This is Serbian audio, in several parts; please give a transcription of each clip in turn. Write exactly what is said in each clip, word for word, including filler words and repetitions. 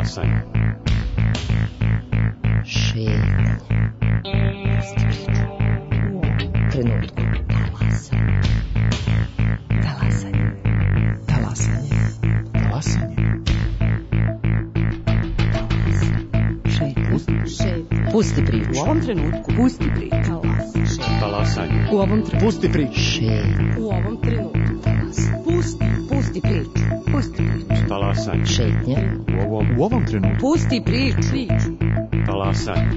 Talasanje. Šetanje. Trenutku. Talasanje. Talasanje. Talasanje. Šetanje. Pusti priču. U ovom trenutku. Pusti priču. Talasanje. U ovom trenutku. Pusti priču. Šetanje. U ovom trenutku. Pusti. Pusti priču. Pusti priču. Talasanje. Šetnje. U ovom, U ovom trenutku. Pusti priču. Priču. talasanje.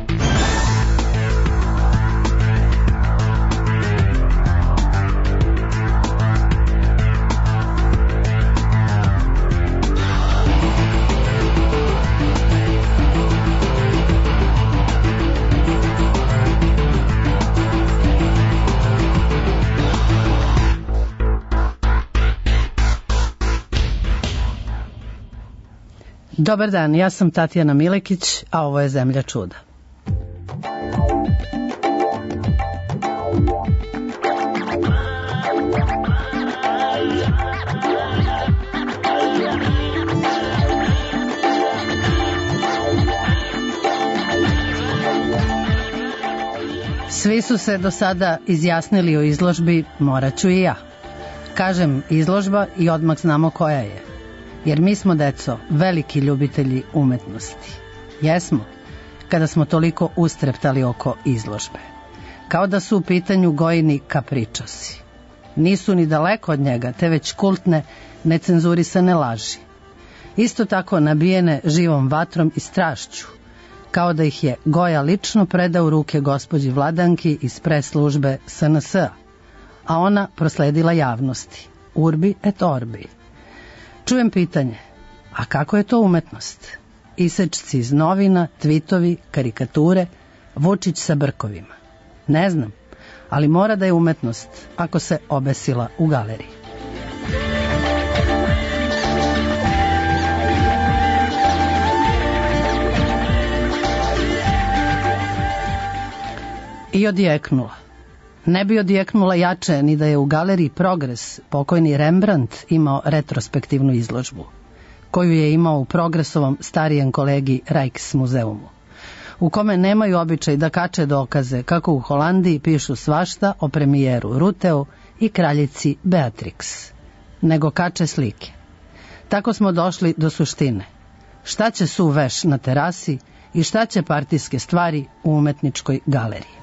Dobar dan, ja sam Tatjana Milekić, a ovo je Zemlja čuda. Svi su se do sada izjasnili o izložbi, morat ću i ja. Kažem izložba i odmah znamo koja je. Jer mi smo, deco, veliki ljubitelji umetnosti. Jesmo, kada smo toliko ustreptali oko izložbe. Kao da su u pitanju Gojini kapričosi. Nisu ni daleko od njega, te već kultne, necenzurisane laži. Isto tako nabijene živom vatrom i strašću, kao da ih je Goja lično predao u ruke gospođi Vladanki iz pres službe S N S-a, a ona prosledila javnosti. Urbi et orbi. Čujem pitanje, a kako je to umetnost? Isečci iz novina, tvitovi, karikature, Vučić sa brkovima. Ne znam, ali mora da je umetnost ako se obesila u galeriji. I odjeknula. Ne bi odjeknula jače ni da je u galeriji Progres pokojni Rembrandt imao retrospektivnu izložbu, koju je imao u Progresovom starijem kolegi Rijksmuzeumu, u kome nemaju običaj da kače dokaze kako u Holandiji pišu svašta o premijeru Ruteu i kraljici Beatrix, nego kače slike. Tako smo došli do suštine. Šta će suv veš na terasi i šta će partijske stvari u umetničkoj galeriji.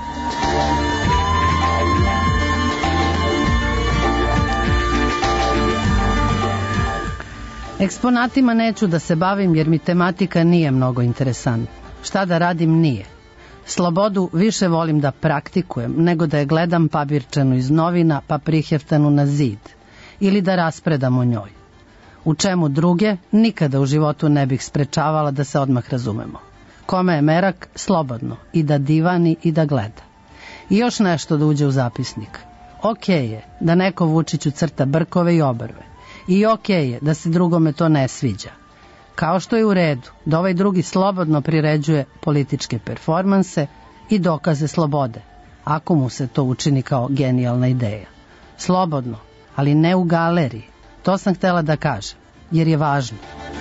Eksponatima neću da se bavim jer mi tematika nije mnogo interesantna. Šta da radim nije. Slobodu više volim da praktikujem nego da je gledam pabirčanu iz novina pa priheftanu na zid ili da raspredam o njoj. U čemu druge nikada u životu ne bih sprečavala da se odmah razumemo. Kome je merak, slobodno i da divani i da gleda. I još nešto da uđe u zapisnik. Okej je da neko Vučiću crta brkove i obrve. I okej je da se drugome to ne sviđa. Kao što je u redu da ovaj drugi slobodno priređuje političke performanse i dokaze slobode, ako mu se to učini kao genijalna ideja. Slobodno, ali ne u galeriji. To sam htjela da kažem, jer je važno.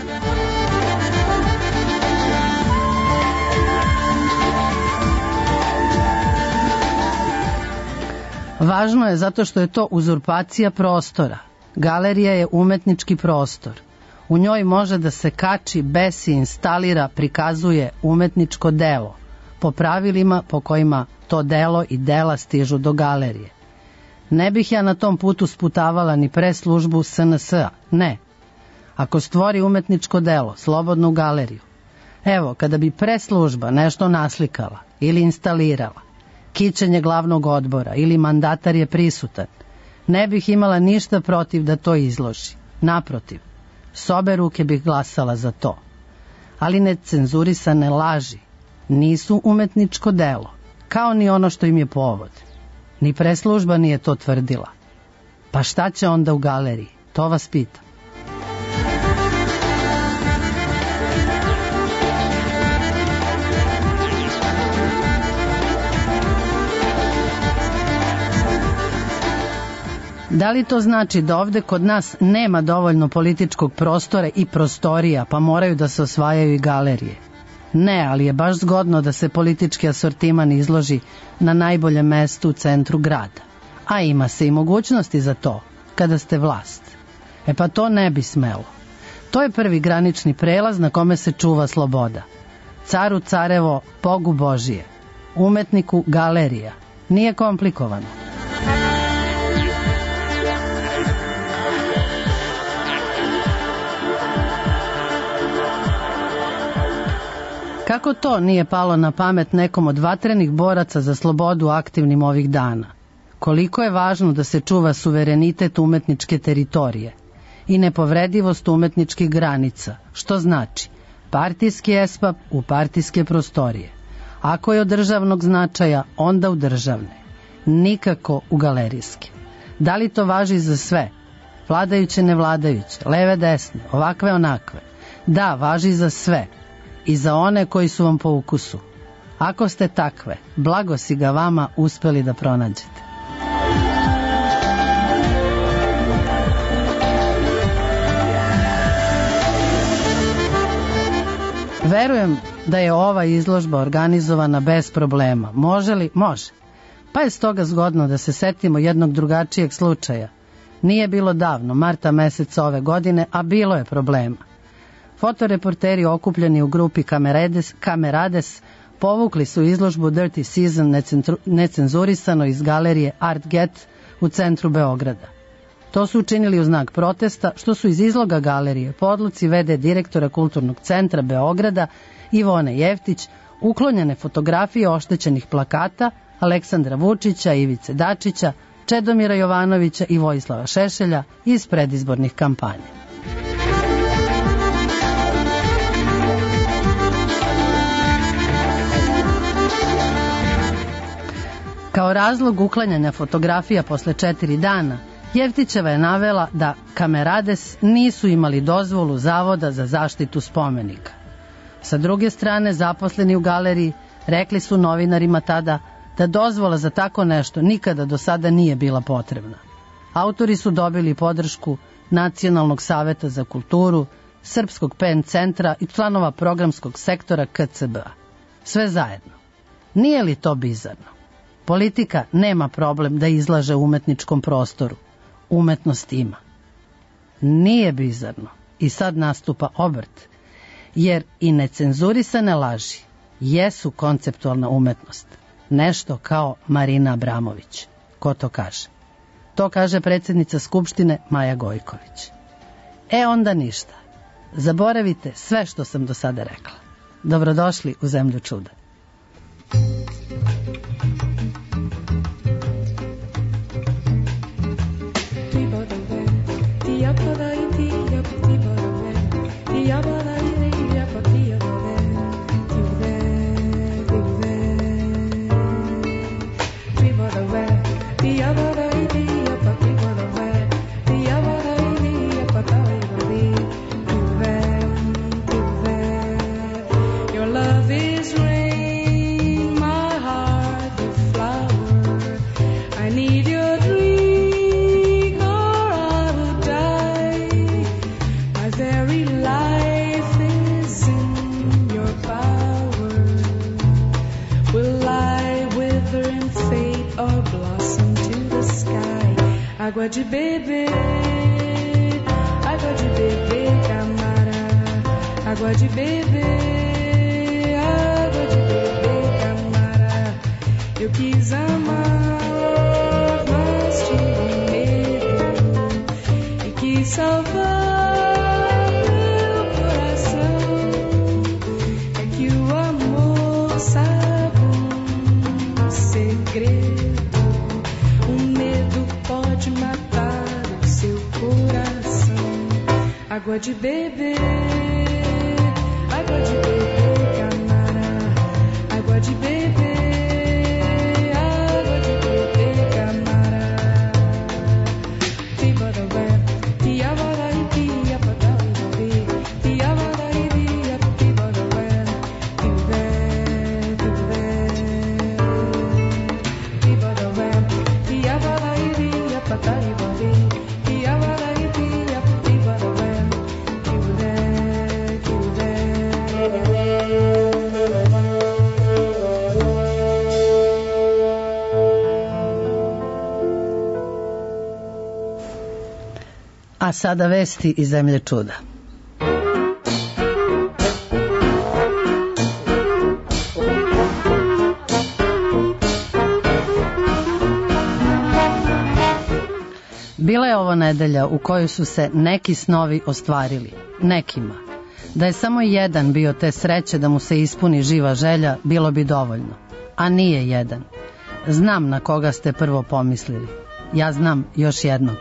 Važno je zato što je to uzurpacija prostora. Galerija je umetnički prostor. U njoj može da se kači, besi, instalira, prikazuje umetničko delo, po pravilima po kojima to delo i dela stižu do galerije. Ne bih ja na tom putu sputavala ni pres službu S N S-a, ne. Ako stvori umetničko delo, slobodnu galeriju. Evo, kada bi pres služba nešto naslikala ili instalirala, kićenje glavnog odbora ili mandatar je prisutan, ne bih imala ništa protiv da to izloži. Naprotiv, s obe ruke bih glasala za to. Ali necenzurisane laži nisu umetničko delo, kao ni ono što im je povod. Ni preslužba nije to tvrdila. Pa šta će onda u galeriji? To vas pitam. Da li to znači da ovde kod nas nema dovoljno političkog prostora i prostorija, pa moraju da se osvajaju i galerije? Ne, ali je baš zgodno da se politički asortiman izloži na najboljem mestu u centru grada. A ima se i mogućnosti za to, kada ste vlast. E pa to ne bi smelo. To je prvi granični prelaz na kome se čuva sloboda. Caru carevo, Bogu Božije. Umetniku galerija. Nije komplikovano. Kako to nije palo na pamet nekom od vatrenih boraca za slobodu aktivnim ovih dana? Koliko je važno da se čuva suverenitet umetničke teritorije i nepovredivost umetničkih granica, što znači partijski espap u partijske prostorije. Ako je od državnog značaja, onda u državne. Nikako u galerijske. Da li to važi za sve? Vladajuće, nevladajuće, leve, desne, ovakve, onakve. Da, važi za sve. I za one koji su vam po ukusu. Ako ste takve, blago si ga vama uspeli da pronađete. Verujem da je ova izložba organizovana bez problema. Može li? Može. Pa je stoga zgodno da se setimo jednog drugačijeg slučaja. Nije bilo davno, marta meseca ove godine, a bilo je problema. Fotoreporteri okupljeni u grupi Kamerades, Kamerades povukli su izložbu Dirty Season necenzurisano iz galerije Art Get u centru Beograda. To su učinili u znak protesta, što su iz izloga galerije po odluci ve de direktora Kulturnog centra Beograda Ivone Jeftić uklonjene fotografije oštećenih plakata Aleksandra Vučića, Ivice Dačića, Čedomira Jovanovića i Vojislava Šešelja iz predizbornih kampanja. Kao razlog uklanjanja fotografija posle četiri dana, Jeftićeva je navela da Kamerades nisu imali dozvolu Zavoda za zaštitu spomenika. Sa druge strane, zaposleni u galeriji rekli su novinarima tada da dozvola za tako nešto nikada do sada nije bila potrebna. Autori su dobili podršku Nacionalnog saveta za kulturu, Srpskog pen centra i članova programskog sektora ka ce be a. Sve zajedno. Nije li to bizarno? Politika nema problem da izlaže u umetničkom prostoru. Umetnost ima. Nije bizarno. I sad nastupa obrt. Jer i necenzurisane laži jesu konceptualna umetnost. Nešto kao Marina Abramović. Ko to kaže? To kaže predsjednica Skupštine Maja Gojković. E onda ništa. Zaboravite sve što sam do sada rekla. Dobrodošli u zemlju čuda. Água de beber, água de beber, camara. Água de beber, água de beber, camara. Eu quis amar, mas tive medo e quis salvar meu coração. É que o amor sabe um segredo. Pode matar o seu coração. Água de beber, água de beber, camara. Água de beber, água de beber, camara. Tibadabé, tiabada e tiabada e tiabada e tiabada, tibadabé, tibé, tibé, tibadabé, tiabada e A sada vesti iz zemlje čuda. Bila je ovo nedelja u kojoj su se neki snovi ostvarili, nekima. Da je samo jedan bio te sreće da mu se ispuni živa želja, bilo bi dovoljno. A nije jedan. Znam na koga ste prvo pomislili. Ja znam još jednog.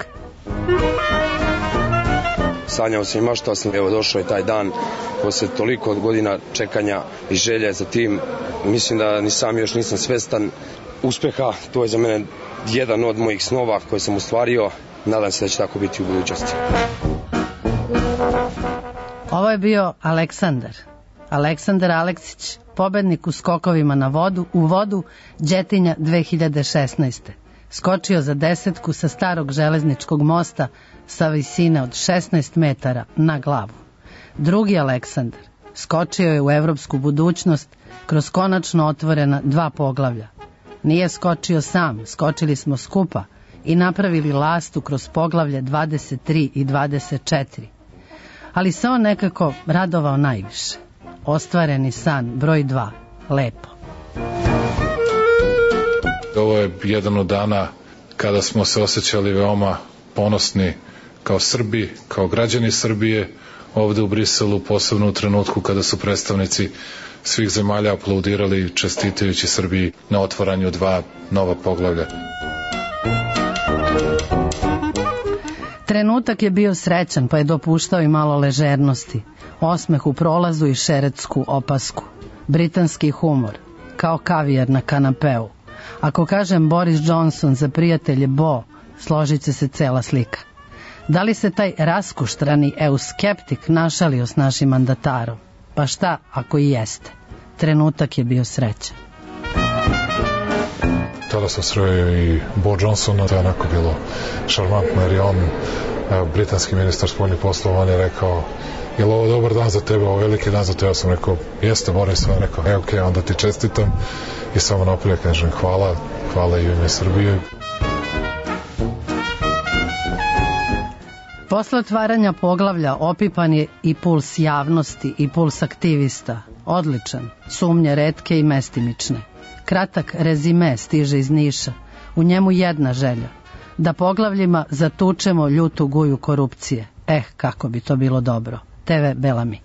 Sanjao sam i maštao sam, evo došao je taj dan, posle toliko godina čekanja i želje za tim. Mislim da ni sam još nisam svestan uspeha, to je za mene jedan od mojih snova koje sam ostvario. Nadam se da će tako biti u budućnosti. Ovo je bio Aleksandar. Aleksandar Aleksić, pobednik u skokovima na vodu, u vodu Đetinja dve hiljade šesnaeste. Skočio za desetku sa starog železničkog mosta sa visine od šesnaest metara na glavu. Drugi Aleksandar skočio je u evropsku budućnost kroz konačno otvorena dva poglavlja. Nije skočio sam, skočili smo skupa i napravili lastu kroz poglavlje dvadeset tri i dvadeset četiri. Ali se on nekako radovao najviše. Ostvareni san broj dva, lepo. Ovo je jedan od dana kada smo se osjećali veoma ponosni kao Srbi, kao građani Srbije, ovde u Briselu, posebno u trenutku kada su predstavnici svih zemalja aplaudirali čestitajući Srbiji na otvaranju dva nova poglavlja. Trenutak je bio srećan, pa je dopuštao i malo ležernosti. Osmeh u prolazu i šeretsku opasku. Britanski humor, kao kavijar na kanapeu. Ako kažem Boris Johnson za prijatelje Bo, složit će se cela slika. Da li se taj raskuštrani euskeptik našalio s našim mandatarom? Pa šta ako i jeste? Trenutak je bio srećan. Tada sam sreo i Bo Johnsona, to je onako bilo šarmantno, jer je on, britanski ministar spoljnih poslova, on je rekao, je li ovo dobar dan za tebe, ovo veliki dan za tebe? Ja sam rekao, jeste, Boris, on rekao, e, ok, onda ti čestitam i samo naprijed kažem hvala, hvala i u ime Srbije. Posle otvaranja poglavlja opipan je i puls javnosti i puls aktivista. Odličan, sumnje retke i mestimične. Kratak rezime stiže iz Niša. U njemu jedna želja. Da poglavljima zatučemo ljutu guju korupcije. Eh, kako bi to bilo dobro. te ve Belami.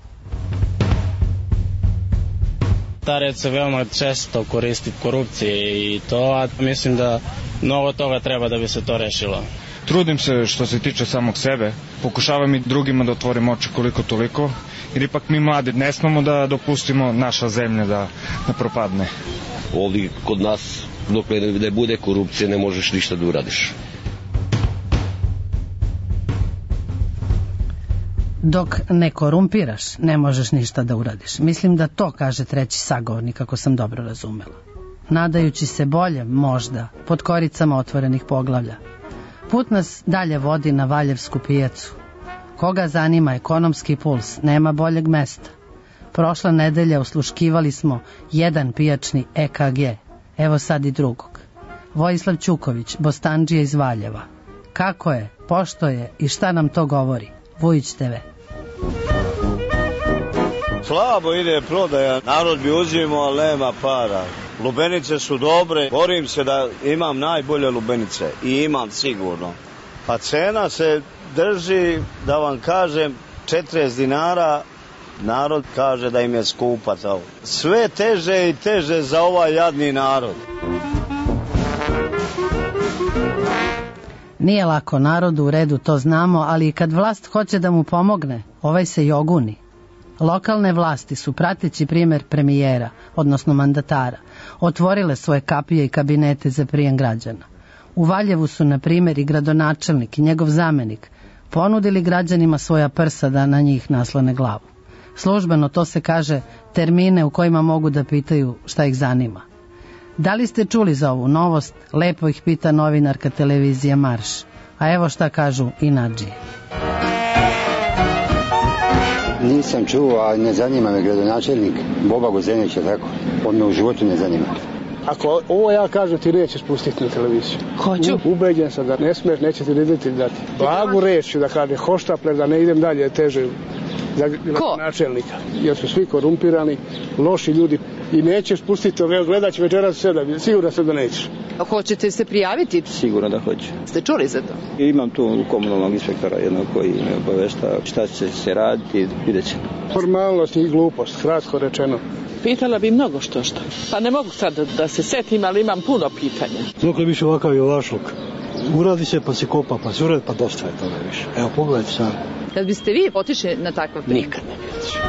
Ta reč se veoma često koristi korupcije i to, a mislim da mnogo toga treba da bi se to rešilo. Trudim se što se tiče samog sebe, pokušavam i drugima da otvorim oči koliko toliko, jer ipak mi mladi ne smemo da dopustimo naša zemlja da, da propadne. Ovdje kod nas, dok ne bude korupcije, ne možeš ništa da uradiš. Dok ne korumpiraš, ne možeš ništa da uradiš. Mislim da to kaže treći sagovornik, ako sam dobro razumela. Nadajući se bolje, možda, pod koricama otvorenih poglavlja. Put nas dalje vodi na Valjevsku pijacu. Koga zanima ekonomski puls, nema boljeg mesta. Prošla nedelja usluškivali smo jedan pijačni e ka ge. Evo sad i drugog. Vojislav Ćuković, bostandžija iz Valjeva. Kako je, pošto je i šta nam to govori? Vujić te ve. Slabo ide prodaja, narod bi uzimao, ali nema para. Lubenice su dobre, borim se da imam najbolje lubenice i imam sigurno. Pa cena se drži, da vam kažem, četrdeset dinara, narod kaže da im je skupa. Sve teže i teže za ovaj jadni narod. Nije lako narodu, u redu, to znamo, ali kad vlast hoće da mu pomogne, ovaj se joguni. Lokalne vlasti su, prateći primjer premijera, odnosno mandatara, otvorile svoje kapije i kabinete za prijem građana. U Valjevu su, na primjer, i gradonačelnik i njegov zamenik ponudili građanima svoja prsa da na njih naslone glavu. Službeno to se kaže termine u kojima mogu da pitaju šta ih zanima. Da li ste čuli za ovu novost? Lepo ih pita novinarka televizije Marš. A evo šta kažu inadžije. Nisam čuo, a ne zanima me gradonačelnik Boba Gozenića, tako. On me u životu ne zanima. Ako ovo ja kažem, ti nećeš pustiti na televiziju. Hoću. U, ubeđen sam da ne smeš, neće ti reditelj dati. Blagu reč ću da kaže, hoštapler, da ne idem dalje, teže za načelnika. Jer su svi korumpirani, loši ljudi i nećeš pustiti, evo gledat ću večeras sve, da, sigurno sam da nećeš. A hoćete se prijaviti? Sigurno da hoću. Ste čuli za to? Imam tu komunalnog inspektora jednog koji me obavešta šta će se raditi, vidjet ćemo. Formalnost i glupost, kratko rečeno. Pitala bi mnogo što što. Pa ne mogu sad da se setim, ali imam puno pitanja. Dokle više ovakav i ovašluk. Uradi se pa se kopa, pa se uradi, pa dosta je toga više. Evo, pogledajte sam. Kad biste vi otišli na takav primjer? Nikad ne bi otišli.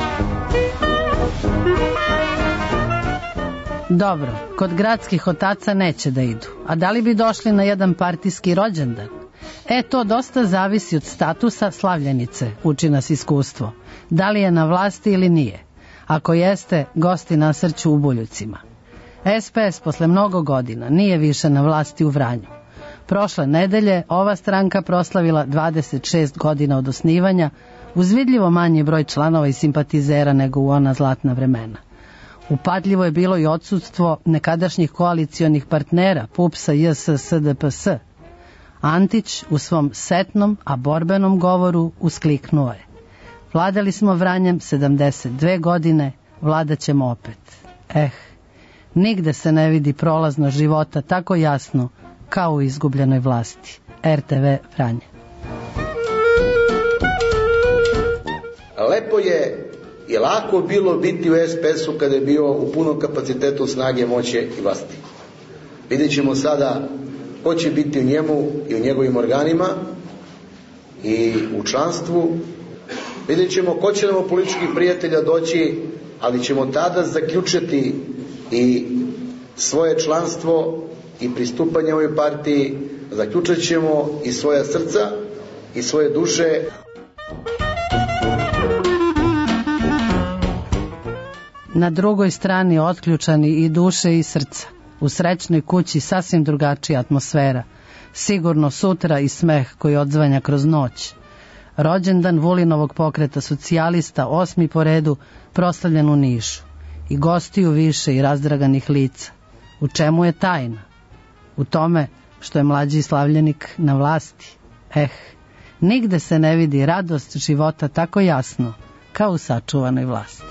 Dobro, kod gradskih otaca neće da idu. A da li bi došli na jedan partijski rođendan? E, to dosta zavisi od statusa slavljenice, uči nas iskustvo. Da li je na vlasti ili nije? Ako jeste, gosti nasrću u Buljucima. S P S posle mnogo godina nije više na vlasti u Vranju. Prošle nedelje ova stranka proslavila dvadeset šest godina od osnivanja, uz vidljivo manji broj članova i simpatizera nego u ona zlatna vremena. Upadljivo je bilo i odsudstvo nekadašnjih koalicionih partnera P U P S-a, J S, S D P S. Antić u svom setnom, a borbenom govoru uskliknuo je: vladali smo Vranjem sedamdeset dve godine, vladat ćemo opet. Eh, nigde se ne vidi prolazno života tako jasno kao u izgubljenoj vlasti. R T V Vranje. Lepo je i lako bilo biti u S P S-u kada je bio u punom kapacitetu snage, moće i vlasti. Vidjet ćemo sada ko će biti u njemu i u njegovim organima i u članstvu. Vidjet ćemo ko će nam od političkih prijatelja doći, ali ćemo tada zaključiti i svoje članstvo i pristupanje ovoj partiji, zaključat ćemo i svoja srca i svoje duše. Na drugoj strani otključani i duše i srca. U srećnoj kući sasvim drugačija atmosfera. Sigurno sutra i smeh koji odzvanja kroz noć. Rođendan Vulinovog pokreta socijalista, osmi po redu, proslavljen u Nišu. I gostiju više i razdraganih lica. U čemu je tajna? U tome što je mlađi slavljenik na vlasti. Eh, nigde se ne vidi radost života tako jasno kao u sačuvanoj vlasti.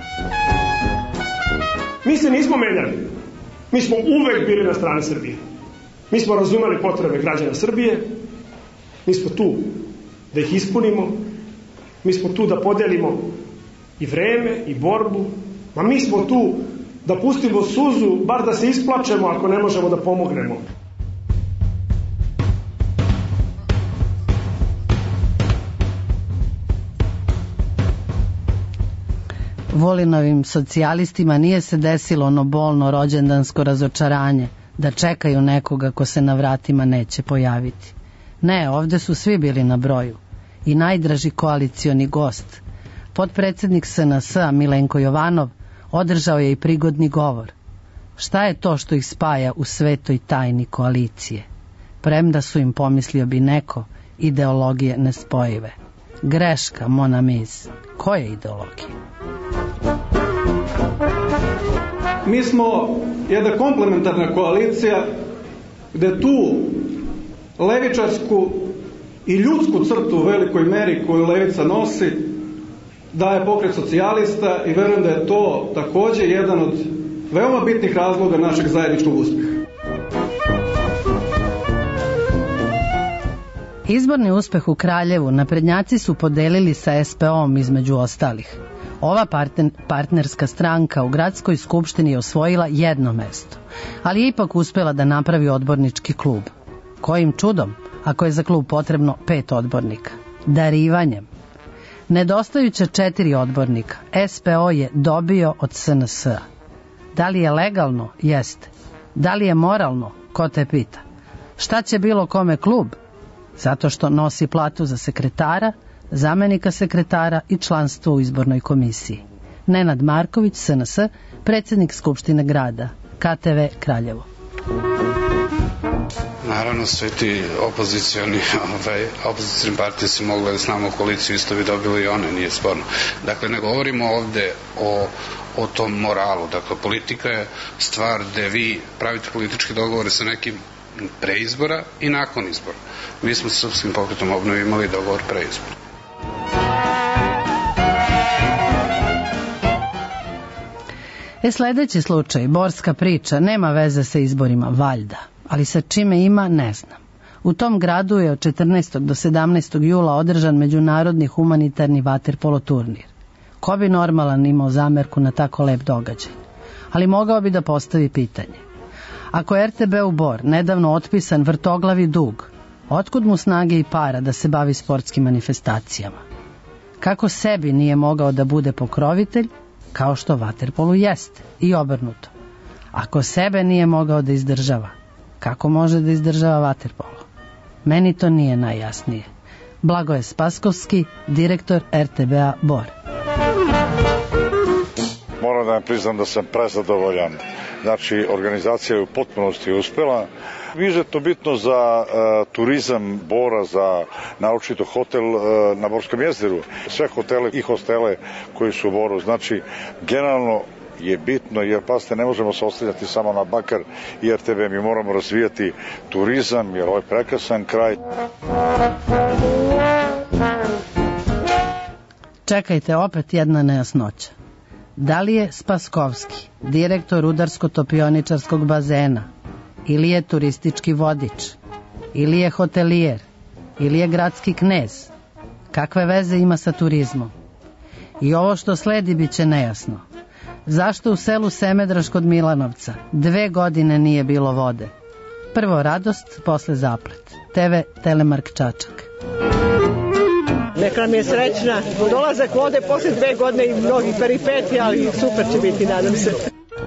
Mi se nismo menjali. Mi smo uvek bili na strani Srbije. Mi smo razumeli potrebe građana Srbije. Mi smo tu da ih ispunimo. Mi smo tu da podelimo i vreme i borbu. Ma mi smo tu da pustimo suzu, bar da se isplačemo ako ne možemo da pomognemo. Vulinovim socijalistima nije se desilo ono bolno rođendansko razočaranje, da čekaju nekoga ko se na vratima neće pojaviti. Ne, ovde su svi bili na broju. I najdraži koalicioni gost, potpredsednik S N S-a Milenko Jovanov, održao je i prigodni govor. Šta je to što ih spaja u svetoj tajni koalicije? Premda su im, pomislio bi neko, ideologije nespojive. Greška, mon amis. Koje ideologije? Mi smo jedna komplementarna koalicija gde tu levičarsku i ljudsku crtu u velikoj meri koju levica nosi daje pokret socijalista i verujem da je to takođe jedan od veoma bitnih razloga našeg zajedničkog uspeha. Izborni uspeh u Kraljevu naprednjaci su podelili sa S P O-om između ostalih. Ova partner, partnerska stranka u gradskoj skupštini je osvojila jedno mesto, ali je ipak uspela da napravi odbornički klub. Kojim čudom, ako je za klub potrebno pet odbornika? Darivanjem. Nedostajuća četiri odbornika S P O je dobio od S N S-a. Da li je legalno? Jeste. Da li je moralno? Ko te pita? Šta će bilo kome klub? Zato što nosi platu za sekretara, zamenika sekretara i članstvo u izbornoj komisiji. Nenad Marković, S N S, predsjednik Skupštine grada, K T V Kraljevo. Naravno, svi ti opozicioni, ovaj, opozicioni partije se mogle da s nama u koaliciju, isto bi dobili i one, nije sporno. Dakle, ne govorimo ovde o, o tom moralu. Dakle, politika je stvar gde vi pravite političke dogovore sa nekim pre izbora i nakon izbora. Mi smo sa Srpskim pokretom obnove imali dogovor pre izbora. E, sledeći slučaj, borska priča, nema veze sa izborima, valjda, ali sa čime ima, ne znam. U tom gradu je od četrnaestog do sedamnaestog jula održan međunarodni humanitarni vaterpolo turnir. Ko bi normalan imao zamerku na tako lep događaj? Ali mogao bi da postavi pitanje. Ako je er te be u Bor nedavno otpisan vrtoglavi dug, otkud mu snage i para da se bavi sportskim manifestacijama? Kako sebi nije mogao da bude pokrovitelj, kao što vaterpolu jeste, i obrnuto. Ako sebe nije mogao da izdržava, kako može da izdržava vaterpolo? Meni to nije najjasnije. Blagoje Spaskovski, direktor er te bea Bor. Moram da vam priznam da sam prezadovoljan. Znači, organizacija je u potpunosti uspela. Izuzetno bitno za uh, turizam Bora, za naročito hotel uh, na Borskom jezeru. Sve hotele i hostele koji su u Boru. Znači, generalno je bitno, jer pasite, ne možemo se ostavljati samo na bakar i er te be, mi moramo razvijati turizam, jer ovo je prekrasan kraj. Čekajte, opet jedna nejasnoća. Da li je Spaskovski direktor rudarsko-topioničarskog bazena, ili je turistički vodič, ili je hotelijer, ili je gradski knez? Kakve veze ima sa turizmom? I ovo što sledi bit će nejasno. Zašto u selu Semedraž kod Milanovca dve godine nije bilo vode? Prvo radost, posle zaplet. te ve Telemark Čačak. Neka nam je srećna dolazak vode posle dve godine i mnogih peripetija, ali super će biti, nadam se.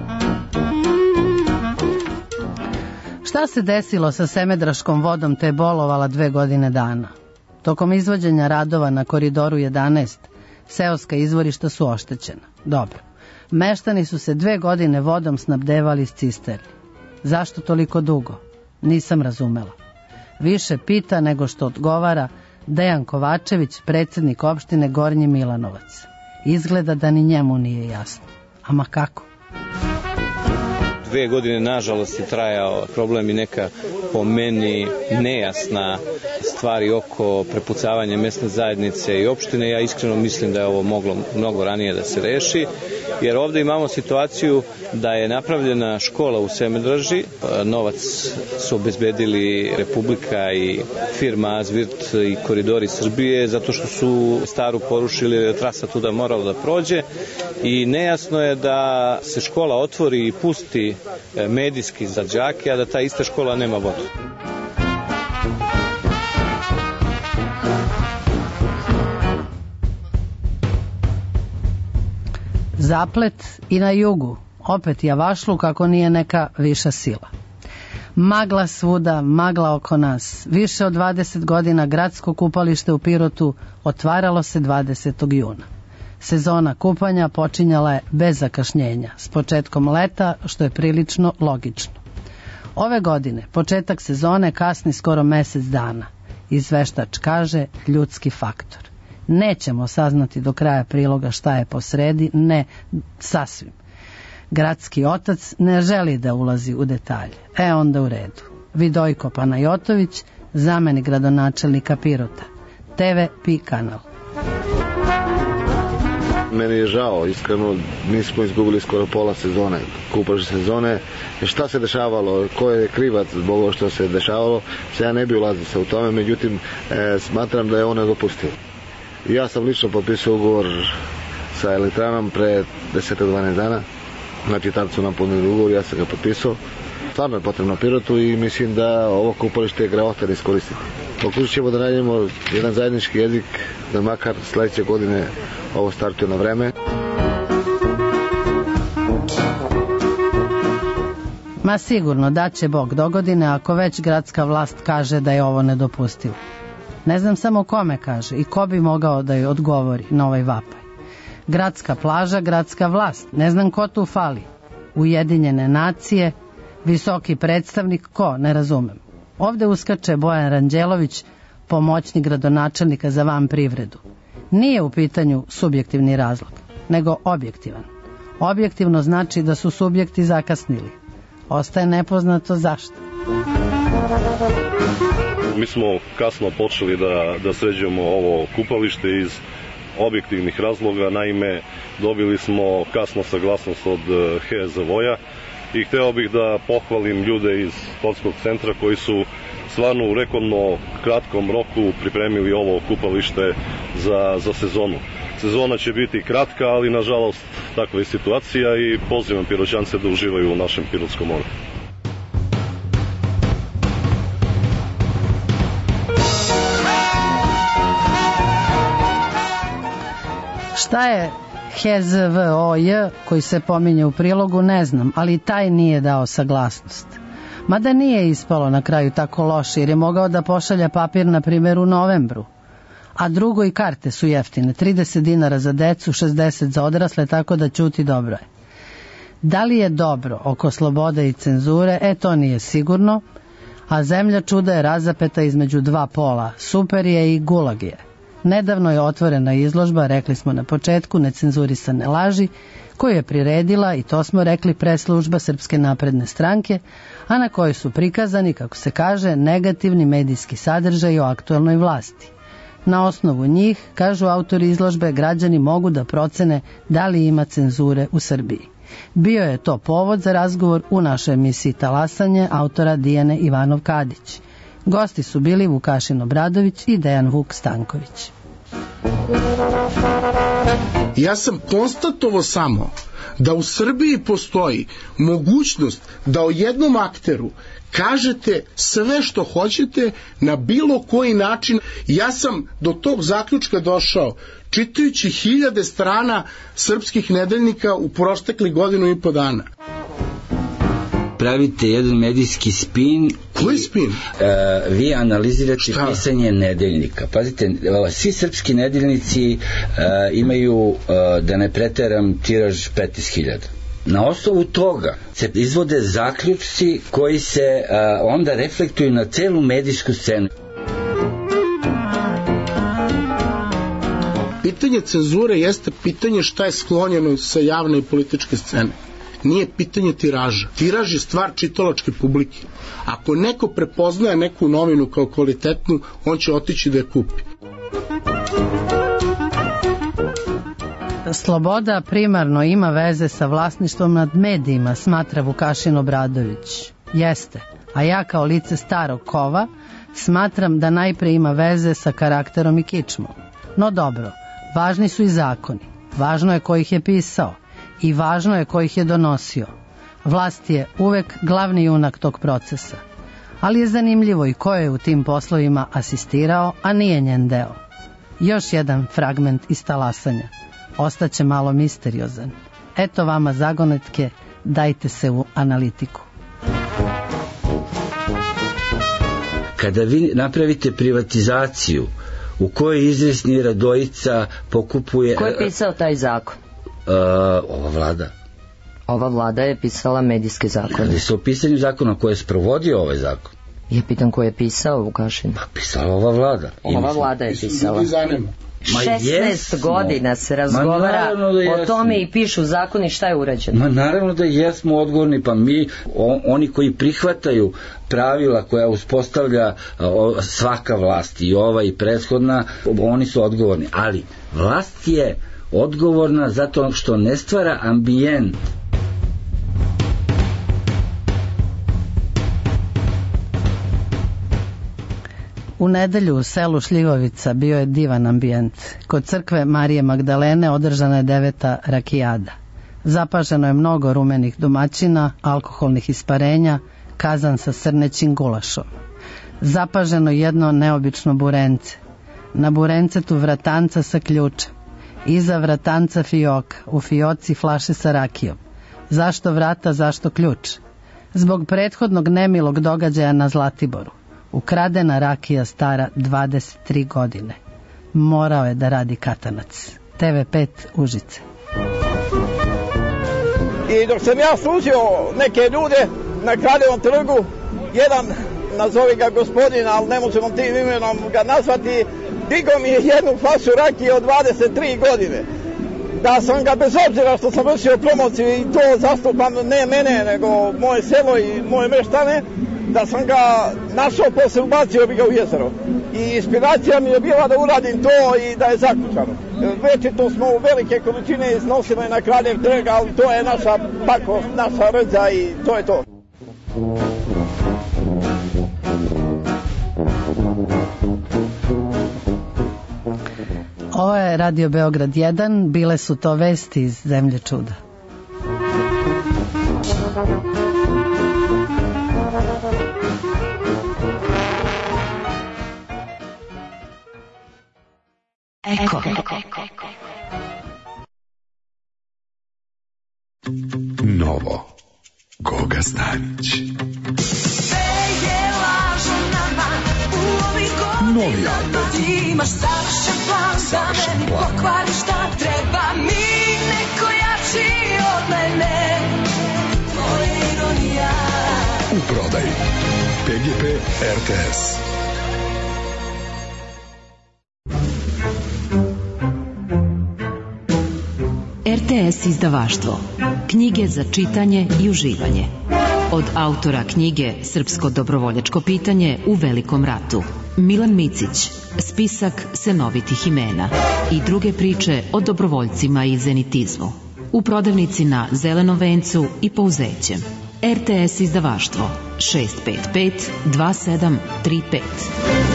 Šta se desilo sa Semedraškom vodom te je bolovala dve godine dana? Tokom izvođenja radova na koridoru jedanaest, seoska izvorišta su oštećena. Dobro. Meštani su se dve godine vodom snabdevali iz cisterni. Zašto toliko dugo? Nisam razumela. Više pita nego što odgovara Dejan Kovačević, predsjednik opštine Gornji Milanovac. Izgleda da ni njemu nije jasno. Ama kako? Dve godine, nažalost, je trajao problem i neka, po meni, nejasna stvari oko prepucavanja mesne zajednice i opštine. Ja iskreno mislim da je ovo moglo mnogo ranije da se reši, jer ovdje imamo situaciju da je napravljena škola u Semedraži, novac su obezbedili Republika i firma Azvirt i Koridori Srbije, zato što su staru porušili, trasa tuda morala da prođe, i nejasno je da se škola otvori i pusti medijski za đake, a da ta ista škola nema vodu. Zaplet i na jugu, opet javašluk kako nije neka viša sila. Magla svuda, magla oko nas. Više od dvadeset godina gradsko kupalište u Pirotu otvaralo se dvadesetog juna. Sezona kupanja počinjala je bez zakašnjenja, s početkom leta, što je prilično logično. Ove godine početak sezone kasni skoro mesec dana. Izveštač kaže ljudski faktor. Nećemo saznati do kraja priloga šta je posredi, ne sasvim. Gradski otac ne želi da ulazi u detalje. E onda u redu. Vidojko Panajotović, zamenik gradonačelnika Pirota. te ve Pi kanal. Meni je žao, iskreno, mi smo izgubili skoro pola sezone, kupaške sezone. Šta se dešavalo, ko je krivac zbog ovo što se dešavalo, se ja ne bi ulazio se u tome, međutim, e, smatram da je ono dopustivo. Ja sam lično potpisao ugovor sa Elektranom pre deset do dvanaest dana, znači tad su nam ponudili ugovor, ja sam ga potpisao. Stvarno je potrebno Pirotu i mislim da ovo kupalište je greota iskoristiti. Pokušat ćemo da nađemo jedan zajednički jezik, da makar sledeće godine ovo startuje na vreme. Ma sigurno, daće Bog dogodine ako već gradska vlast kaže da je ovo nedopustivo. Ne znam samo kome kaže i ko bi mogao da joj odgovori na ovaj vapaj. Gradska plaža, gradska vlast, ne znam ko tu fali. Ujedinjene nacije, visoki predstavnik, ko, ne razumem. Ovde uskače Bojan Ranđelović, pomoćnik gradonačelnika za van privredu. Nije u pitanju subjektivni razlog, nego objektivan. Objektivno znači da su subjekti zakasnili. Ostaje nepoznato zašto. Mi smo kasno počeli da, da sređujemo ovo kupalište iz objektivnih razloga. Naime, dobili smo kasno saglasnost od H E Zavoja i hteo bih da pohvalim ljude iz sportskog centra koji su stvarno u rekordno kratkom roku pripremili ovo kupalište za, za sezonu. Sezona će biti kratka, ali nažalost takva je situacija i pozivam Piroćance da uživaju u našem Pirotskom moru. Šta je H E Z V O J koji se pominje u prilogu, ne znam, ali taj nije dao saglasnost. Mada nije ispalo na kraju tako loše, jer je mogao da pošalja papir, na primjer, u novembru. A drugo, i karte su jeftine, trideset dinara za decu, šezdeset za odrasle, tako da ćuti dobro je. Da li je dobro oko slobode i cenzure, e to nije sigurno, a zemlja čuda je razapeta između dva pola, super je i gulag je. Nedavno je otvorena izložba, rekli smo na početku, necenzurisane laži, koju je priredila, i to smo rekli, preslužba Srpske napredne stranke, a na kojoj su prikazani, kako se kaže, negativni medijski sadržaj o aktuelnoj vlasti. Na osnovu njih, kažu autori izložbe, građani mogu da procene da li ima cenzure u Srbiji. Bio je to povod za razgovor u našoj emisiji Talasanje autora Dijane Ivanov-Kadić. Gosti su bili Vukašin Obradović i Dejan Vuk Stanković. Ja sam konstatovao samo da u Srbiji postoji mogućnost da o jednom akteru kažete sve što hoćete na bilo koji način. Ja sam do tog zaključka došao čitajući hiljade strana srpskih nedeljnika u protekli godinu i po dana. Pravite jedan medijski spin. Koji spin? E, vi analizirate Šta? pisanje nedeljnika. Pazite, svi srpski nedeljnici e, imaju, e, da ne preteram, tiraž petnaest hiljada. Na osnovu toga se izvode zaključci koji se e, onda reflektuju na celu medijsku scenu. Pitanje cenzure jeste pitanje šta je sklonjeno sa javne i političke scene. Nije pitanje tiraža. Tiraž je stvar čitalačke publike. Ako neko prepoznaje neku novinu kao kvalitetnu, on će otići da je kupi. Sloboda primarno ima veze sa vlasništvom nad medijima, smatra Vukašin Obradović. Jeste, a ja kao lice starog kova smatram da najpre ima veze sa karakterom i kičmom. No dobro, važni su i zakoni. Važno je ko ih je pisao. I važno je ko ih je donosio. Vlast je uvek glavni junak tog procesa. Ali je zanimljivo i ko je u tim poslovima asistirao, a nije njen deo. Još jedan fragment iz Talasanja. Ostaće malo misteriozan. Eto vama zagonetke, dajte se u analitiku. Kada vi napravite privatizaciju u kojoj izvesni Radojica pokupuje... Ko je pisao taj zakon? Uh, ova vlada. Ova vlada je pisala medijske zakone. Kada se o pisanju zakona koje je sprovodio ovaj zakon? Ja pitam ko je pisao, Vukašin? Pa pisala ova vlada. Ova vlada je pisala. šesnaest jesmo. godina se razgovara da o tome i pišu zakoni šta je urađeno. Ma naravno da jesmo odgovorni, pa mi, on, oni koji prihvataju pravila koja uspostavlja o, svaka vlast, i ova i prethodna, oni su odgovorni. Ali vlast je odgovorna zato što ne stvara ambijent. U nedelju u selu Šljivovica bio je divan ambijent. Kod crkve Marije Magdalene održana je deveta rakijada. Zapaženo je mnogo rumenih domaćina, alkoholnih isparenja, kazan sa srnećim gulašom. Zapaženo jedno neobično burence. Na burencetu vratanca sa ključem. Iza vratanca fioka, u fioci flaše sa rakijom. Zašto vrata, zašto ključ? Zbog prethodnog nemilog događaja na Zlatiboru. Ukradena rakija stara dvadeset tri godine. Morao je da radi katanac. T V pet Užice. I dok sam ja služio neke ljude na Kraljevom trgu, jedan nazovi ga gospodina, ali ne možemo tim imenom ga nazvati, digo mi je jednu flašu rakije od dvadeset tri godine. Da sam ga, bez obzira što sam vršio promociju i to zastupam ne mene, nego moje selo i moje meštane, da sam ga našao posle, ubacio bi ga u jezero. I inspiracija mi je bila da uradim to i da je zaključano. Večito smo u velike količine iznosili na Kraljev trg, ali to je naša pakost, naša rđa i to je to. Ovo je Radio Beograd jedan, bile su to vesti iz Zemlje čuda. Eko. Novo. Goga Stanić. Novi album. Savršen plan. Treba mi neko jači od mene. U prodaji P G P R T S. R T S izdavaštvo. Knjige za čitanje i uživanje. Od autora knjige Srpsko dobrovoljačko pitanje u Velikom ratu. Milan Micić, spisak senovitih imena i druge priče o dobrovoljcima i zenitizmu. U prodavnici na Zelenom vencu i Pouzećem. R T S izdavaštvo šest pet pet dva sedam tri pet.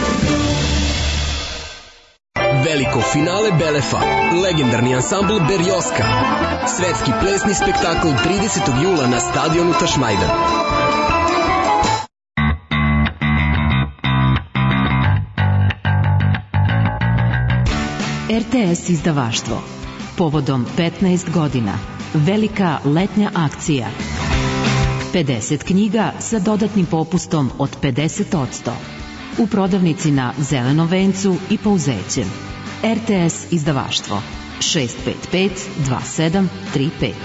Veliko finale Belefa, legendarni ansambl Berjoska. Svetski plesni spektakl tridesetog jula na stadionu Tašmajdan. R T S izdavaštvo. Povodom petnaest godina. Velika letnja akcija. pedeset knjiga sa dodatnim popustom od pedeset posto. U prodavnici na Zelenom vencu i Pouzećem. R T S izdavaštvo šest pet pet dva sedam tri pet.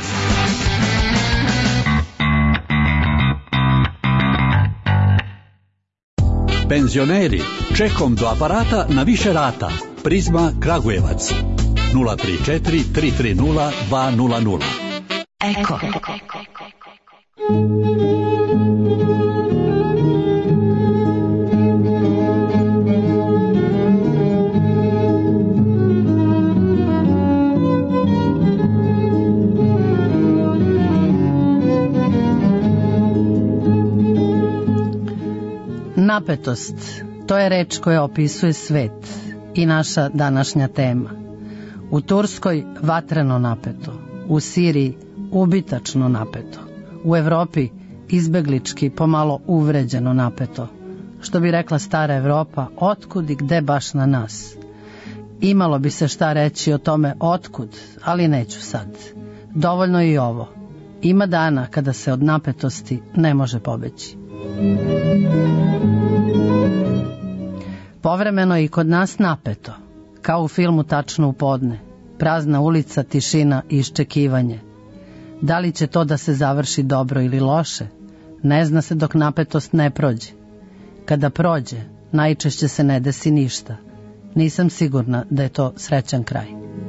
Penzioneri, čekom do aparata na više rata. Prizma Kragujevac nula tri četiri tri tri nula dva nula nula. Eko. Napetost, to je reč koja opisuje svet i naša današnja tema. U Turskoj vatreno napeto, u Siriji ubitačno napeto, u Evropi izbeglički pomalo uvređeno napeto. Što bi rekla stara Evropa, otkud i gde baš na nas? Imalo bi se šta reći o tome otkud, ali neću sad. Dovoljno i ovo. Ima dana kada se od napetosti ne može pobeći. Povremeno i kod nas napeto, kao u filmu Tačno u podne. Prazna ulica, tišina i iščekivanje. Da li će to da se završi dobro ili loše? Ne zna se dok napetost ne prođe. Kada prođe, najčešće se ne desi ništa. Nisam sigurna da je to srećan kraj.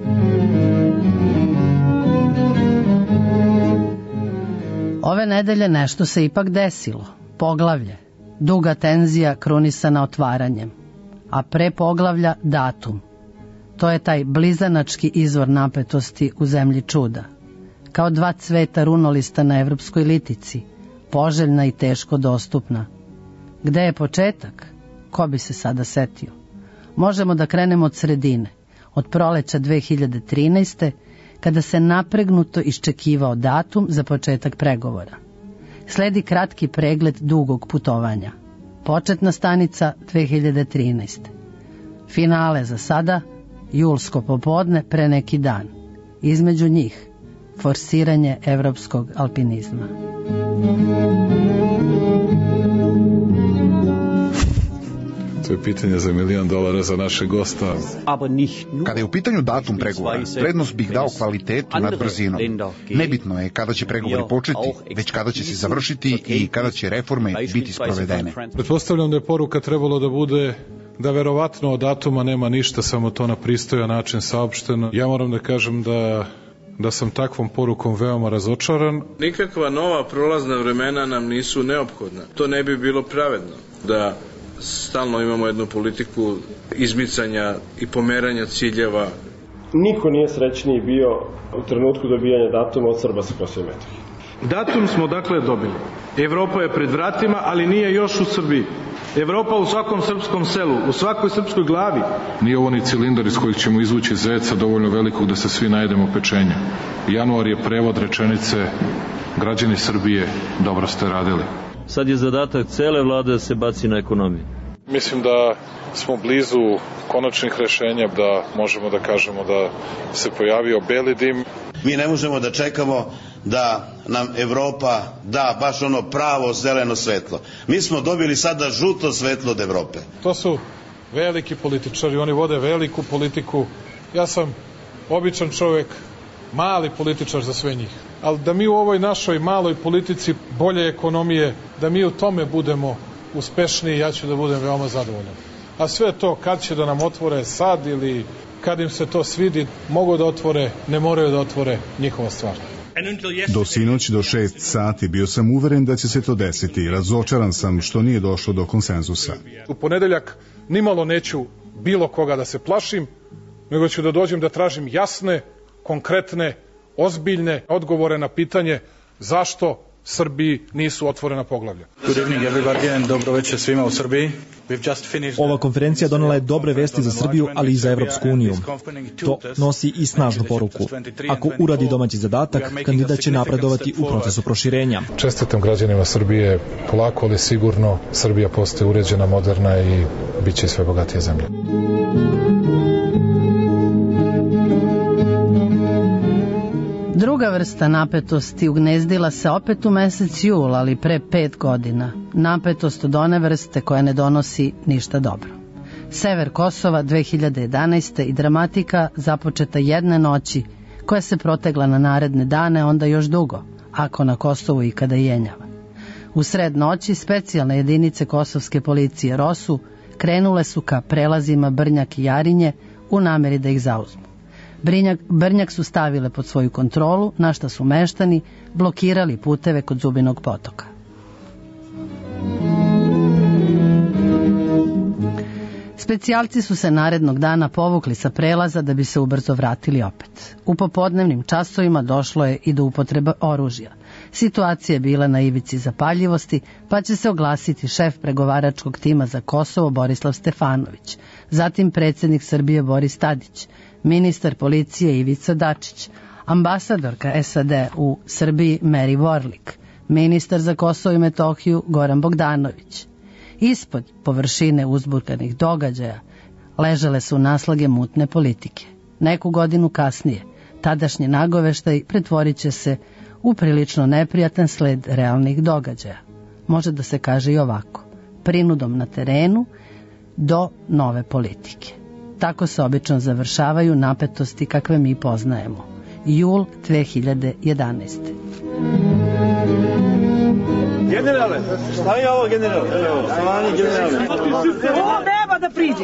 Ove nedelje nešto se ipak desilo. Poglavlje. Duga tenzija krunisana otvaranjem. A pre poglavlja datum. To je taj blizanački izvor napetosti u zemlji čuda. Kao dva cveta runolista na evropskoj litici, poželjna i teško dostupna. Gde je početak? Ko bi se sada setio? Možemo da krenemo od sredine, od proleća dve hiljade trinaeste. kada se napregnuto iščekivao datum za početak pregovora. Sledi kratki pregled dugog putovanja. Početna stanica dve hiljade trinaeste. Finale za sada, julsko popodne pre neki dan. Između njih, forsiranje evropskog alpinizma. To je pitanje za milion dolara za naše gosta. Kada je u pitanju datum pregovora, prednost bih dao kvalitetu nad brzinom. Nebitno je kada će pregovori početi, već kada će se završiti i kada će reforme biti sprovedene. Pretpostavljam da je poruka trebalo da bude da verovatno od datuma nema ništa, samo to na pristojan način saopšteno. Ja moram da kažem da da sam takvom porukom veoma razočaran. Nikakva nova prolazna vremena nam nisu neophodna. To ne bi bilo pravedno da stalno imamo jednu politiku izmicanja i pomeranja ciljeva. Niko nije srećniji bio u trenutku dobijanja datuma od Srba sa Kosova i Metohije. Datum smo dakle dobili. Evropa je pred vratima, ali nije još u Srbiji. Evropa u svakom srpskom selu, u svakoj srpskoj glavi. Nije ovo ni cilindar iz kojeg ćemo izvući zeca dovoljno velikog da se svi najedemo pečenja. Januar je prevod rečenice građani Srbije, dobro ste radili. Sad je zadatak cele vlade da se baci na ekonomiju. Mislim da smo blizu konačnih rešenja, da možemo da kažemo da se pojavio beli dim. Mi ne možemo da čekamo da nam Evropa da baš ono pravo zeleno svetlo. Mi smo dobili sada žuto svetlo od Evrope. To su veliki političari, oni vode veliku politiku. Ja sam običan čovjek, mali političar za sve njih. Ali da mi u ovoj našoj maloj politici bolje ekonomije, da mi u tome budemo uspešniji, ja ću da budem veoma zadovoljan. A sve to kad će da nam otvore sad ili kad im se to svidi, mogu da otvore, ne moraju da otvore, njihova stvar. Do sinoć do šest sati bio sam uveren da će se to desiti. Razočaran sam što nije došlo do konsenzusa. U ponedeljak nimalo neću bilo koga da se plašim, nego ću da dođem da tražim jasne, konkretne, ozbiljne odgovore na pitanje zašto Srbiji nisu otvorena poglavlja. Good evening everybody and dobro večer svima u Srbiji. Ova konferencija donela je dobre vesti za Srbiju, ali i za Evropsku uniju. To nosi i snažnu poruku. Ako uradi domaći zadatak, kandidat će napredovati u procesu proširenja. Čestitam građanima Srbije, polako ali sigurno Srbija postaje uređena, moderna i bit će sve bogatije zemlje. Druga vrsta napetosti ugnezdila se opet u mesec jul, ali pre pet godina. Napetost od one vrste koja ne donosi ništa dobro. Sever Kosova dve hiljade jedanaeste i dramatika započeta jedne noći, koja se protegla na naredne dane, onda još dugo, ako na Kosovu i kada jenjava. U sred noći specijalne jedinice kosovske policije ROSU krenule su ka prelazima Brnjak i Jarinje u nameri da ih zauzmu. Brnjak, Brnjak su stavile pod svoju kontrolu, na šta su meštani blokirali puteve kod Zubinog potoka. Specijalci su se narednog dana povukli sa prelaza da bi se ubrzo vratili opet. U popodnevnim časovima došlo je i do upotrebe oružja. Situacija je bila na ivici zapaljivosti, pa će se oglasiti šef pregovaračkog tima za Kosovo Borislav Stefanović, zatim predsjednik Srbije Boris Tadić, ministar policije Ivica Dačić, ambasadorka S A D u Srbiji Mary Warlick, ministar za Kosovo i Metohiju Goran Bogdanović. Ispod površine uzburkanih događaja ležale su naslage mutne politike. Neku godinu kasnije, tadašnji nagoveštaj pretvorit će se u prilično neprijatan sled realnih događaja. Može da se kaže i ovako: prinudom na terenu do nove politike. Tako se obično završavaju napetosti kakve mi poznajemo. Jul dve hiljade jedanaeste. Generale, šta je ovo generale? Evo, stvarni generale. Ovo nema da priđe.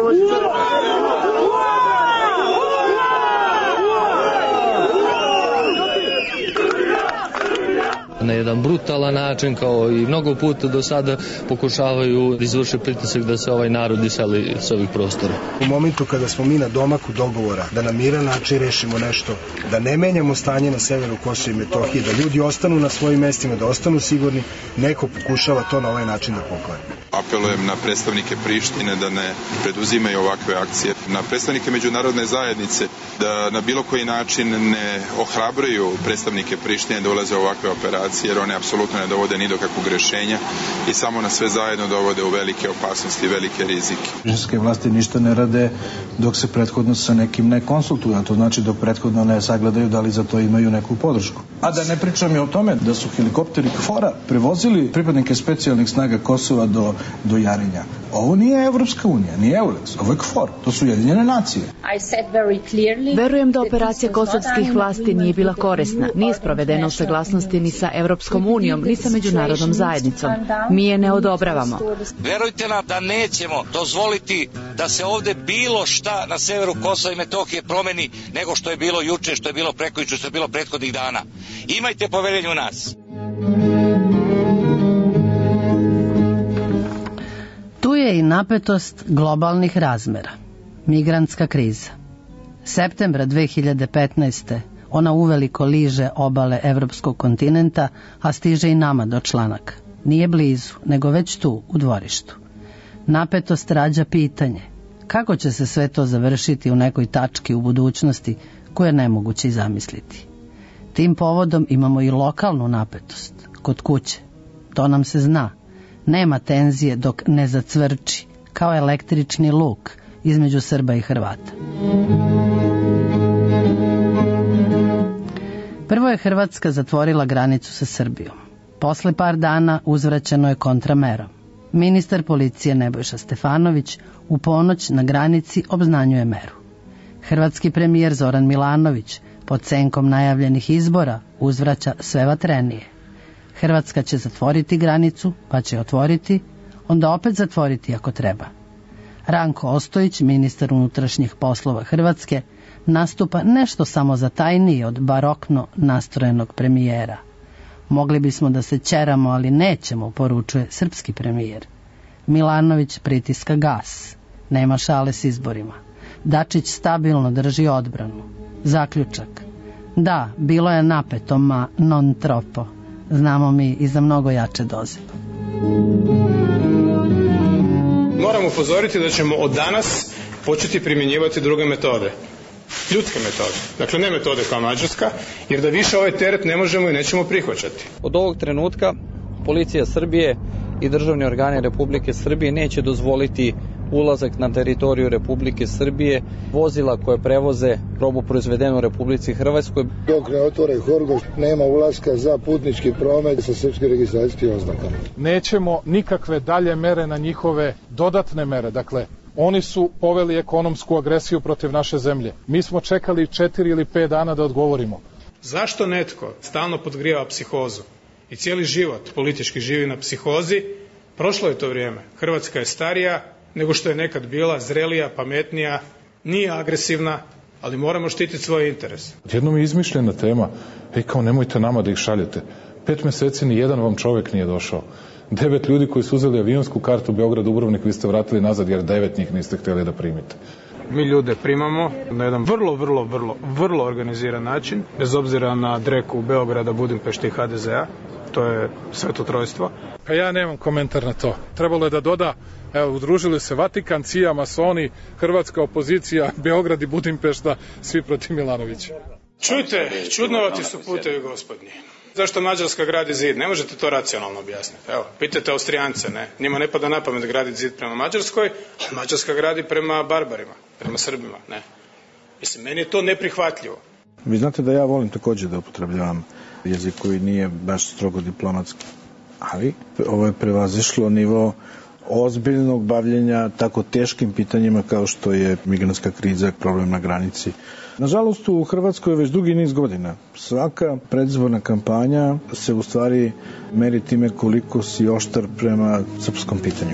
Na jedan brutalan način, kao i mnogo puta do sada, pokušavaju da izvrše pritisak da se ovaj narod iseli s ovih prostora. U momentu kada smo mi na domaku dogovora da na miran način rešimo nešto, da ne menjamo stanje na severu Kosova i Metohije, da ljudi ostanu na svojim mestima, da ostanu sigurni, neko pokušava to na ovaj način da pokvari. Apelujem na predstavnike Prištine da ne preduzimaju ovakve akcije, na predstavnike međunarodne zajednice da na bilo koji način ne ohrabruju predstavnike Prištine da ulaze u ovakve operacije, jer one apsolutno ne dovode ni do kakvog rešenja i samo na sve zajedno dovode u velike opasnosti i velike rizike. Prištinske vlasti ništa ne rade dok se prethodno sa nekim ne konsultuju, a to znači dok prethodno ne sagledaju da li za to imaju neku podršku. A da ne pričam i o tome da su helikopteri KFOR-a prevozili pripadnike specijalnih snaga Kosova do, do Jarinja. Ovo nije Evropska unija, nije EULEX, ovo je KFOR, to su Ujedinjene nacije. Verujem da operacija kosovskih vlasti nije bila korisna, nije sprovedena u saglasnosti ni sa Evropskom unijom, ni sa međunarodnom zajednicom. Mi je ne odobravamo. Verujte nam da nećemo dozvoliti da se ovde bilo šta na severu Kosova i Metohije promeni nego što je bilo juče, što je bilo prekojuče, što je bilo prethodnih dana. Imajte poverenje u nas. Tu je i napetost globalnih razmera. Migrantska kriza. Septembra dve hiljade petnaeste. ona uveliko liže obale evropskog kontinenta, a stiže i nama do članaka. Nije blizu, nego već tu, u dvorištu. Napetost rađa pitanje. Kako će se sve to završiti u nekoj tački u budućnosti koju je nemoguće i zamisliti? Tim povodom imamo i lokalnu napetost, kod kuće. To nam se zna. Nema tenzije dok ne zacvrči, kao električni luk između Srba i Hrvata. Prvo je Hrvatska zatvorila granicu sa Srbijom. Posle par dana uzvraćeno je kontramerom. Ministar policije Nebojša Stefanović u ponoć na granici obznanjuje meru. Hrvatski premijer Zoran Milanović pod senkom najavljenih izbora uzvraća sve vatrenije. Hrvatska će zatvoriti granicu, pa će otvoriti, onda opet zatvoriti ako treba. Ranko Ostojić, ministar unutrašnjih poslova Hrvatske, nastupa nešto samo zatajnije od barokno nastrojenog premijera. Mogli bismo da se ćeramo, ali nećemo, poručuje srpski premijer. Milanović pritiska gas. Nema šale s izborima. Dačić stabilno drži odbranu. Zaključak. Da, bilo je napeto, ma non troppo. Znamo mi i za mnogo jače doze. Moramo upozoriti da ćemo od danas početi primjenjivati druge metode. Ljudske metode. Dakle, ne metode kao Mađarska, jer da više ovaj teret ne možemo i nećemo prihvaćati. Od ovog trenutka policija Srbije i državni organi Republike Srbije neće dozvoliti ulazak na teritoriju Republike Srbije vozila koje prevoze robu proizvedenu u Republici Hrvatskoj. Dok ne otvore Horgoš, nema ulaska za putnički promet sa srpskim registracijskim oznakama. Nećemo nikakve dalje mere na njihove dodatne mere. Dakle, oni su poveli ekonomsku agresiju protiv naše zemlje. Mi smo čekali četiri ili pet dana da odgovorimo. Zašto netko stalno podgrijava psihozu i cijeli život politički živi na psihozi? Prošlo je to vrijeme. Hrvatska je starija nego što je nekad bila, zrelija, pametnija, nije agresivna, ali moramo štititi svoje interese. Jednom je izmišljena tema, ej kao nemojte nama da ih šaljete. Pet meseci ni jedan vam čovjek nije došao. Devet ljudi koji su uzeli avionsku kartu Beograd-Dubrovnik, vi ste vratili nazad jer devet njih niste htjeli da primite. Mi ljude primamo na jedan vrlo, vrlo, vrlo, vrlo organiziran način, bez obzira na dreku Beograda, Budimpešta i ha de zea. To je sveto trojstvo. Pa ja nemam komentar na to. Trebalo je da doda, evo, udružili se Vatikan, C I A, masoni, hrvatska opozicija, Beograd i Budimpešta, svi protiv Milanovića. Čujte, čudnovati su putevi gospodnji. Zašto Mađarska gradi zid? Ne možete to racionalno objasniti. Evo, pitajte Austrijance, ne? Njima ne pada na pamet graditi zid prema Mađarskoj, a Mađarska gradi prema barbarima, prema Srbima, ne? Mislim, meni je to neprihvatljivo. Vi znate da ja volim također da upotrebljavam jezik koji nije baš strogo diplomatski, ali ovo je prevazišlo nivo ozbiljnog bavljenja tako teškim pitanjima kao što je migrantska kriza, problem na granici. Nažalost, u Hrvatskoj već dugi niz godina svaka predizborna kampanja se u stvari meri time koliko si oštar prema srpskom pitanju.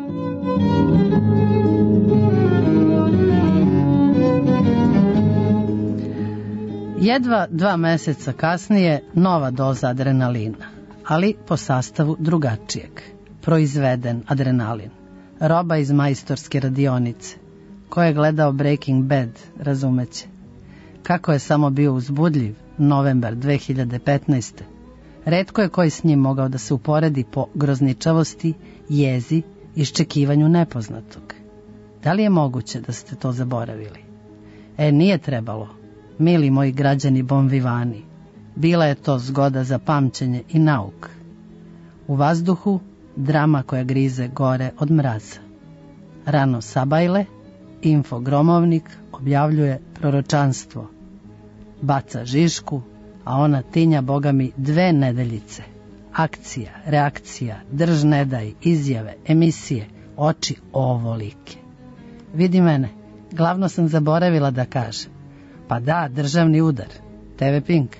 Jedva dva meseca kasnije nova doza adrenalina, ali po sastavu drugačijeg. Proizveden adrenalin. Roba iz majstorske radionice. Ko je gledao Breaking Bad, razumeće. Kako je samo bio uzbudljiv, novembar dve hiljade petnaeste. Retko je koji s njim mogao da se uporedi po grozničavosti, jezi, iščekivanju nepoznatog. Da li je moguće da ste to zaboravili? E, nije trebalo. Mili moji građani bonvivani, bila je to zgoda za pamćenje i nauk. U vazduhu drama koja grize gore od mraza. Rano sabajle, Infogromovnik objavljuje proročanstvo. Baca žišku, a ona tinja, boga mi, dve nedeljice. Akcija, reakcija, drž ne daj, izjave, emisije, oči ovolike. Vidi mene, glavno sam zaboravila da kažem. Pa da, državni udar. te ve Pink.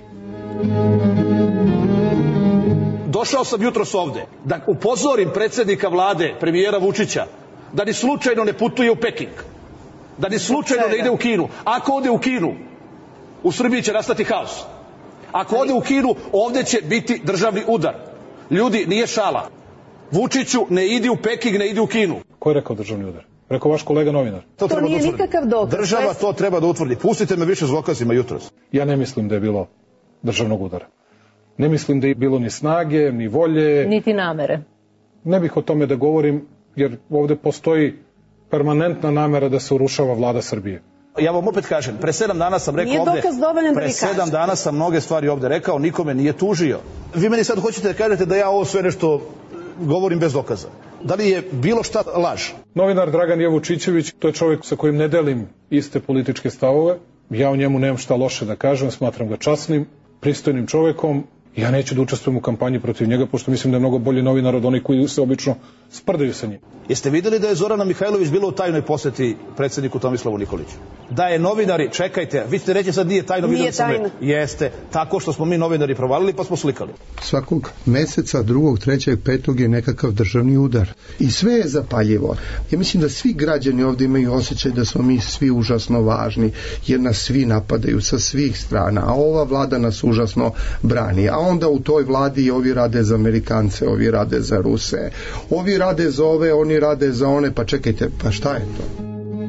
Došao sam jutros ovde da upozorim predsjednika vlade, premijera Vučića, da ni slučajno ne putuje u Peking, da ni slučajno ne ide u Kinu. Ako ode u Kinu, u Srbiji će nastati haos. Ako ode u Kinu, ovde će biti državni udar. Ljudi, nije šala. Vučiću, ne idi u Peking, ne idi u Kinu. Ko je rekao državni udar? Rekao vaš kolega novinar. To, to nije nikakav dokaz. Država to treba da utvrdi. Pustite me više s dokazima jutros. Ja ne mislim da je bilo državnog udara. Ne mislim da je bilo ni snage, ni volje. Niti namere. Ne bih o tome da govorim, jer ovde postoji permanentna namera da se urušava vlada Srbije. Ja vam opet kažem, pre sedam dana sam rekao nije ovde... Nije dokaz dovoljan da vi kažete. Pre sedam dana sam mnoge stvari ovde rekao, nikome nije tužio. Vi meni sad hoćete da kažete da ja ovo sve nešto govorim bez dokaza. Da li je bilo šta laž? Novinar Dragan Jevučićević, to je čovjek sa kojim ne delim iste političke stavove. Ja o njemu nemam šta loše da kažem, smatram ga časnim, pristojnim čovjekom. Ja neću da učestvujem u kampanji protiv njega, pošto mislim da je mnogo bolji novinar od onih koji se obično sprdaju sa njim. Jeste vidjeli da je Zorana Mihajlović bila u tajnoj posjeti predsjedniku Tomislavu Nikoliću? Da je novinari, čekajte, vi ćete reći sad nije tajno. Nije tajno. Jeste, tako što smo mi novinari provalili pa smo slikali. Svakog meseca, drugog, trećeg, petog je nekakav državni udar. I sve je zapaljivo. Ja mislim da svi građani ovdje imaju osjećaj da smo mi svi užasno važni, jer nas svi napadaju sa svih strana, a ova vlada nas užasno brani. A onda u toj vladi ovi rade za Amerikance, ovi rade za Ruse, ovi rade za ove, oni rade za one, pa čekajte, pa šta je to?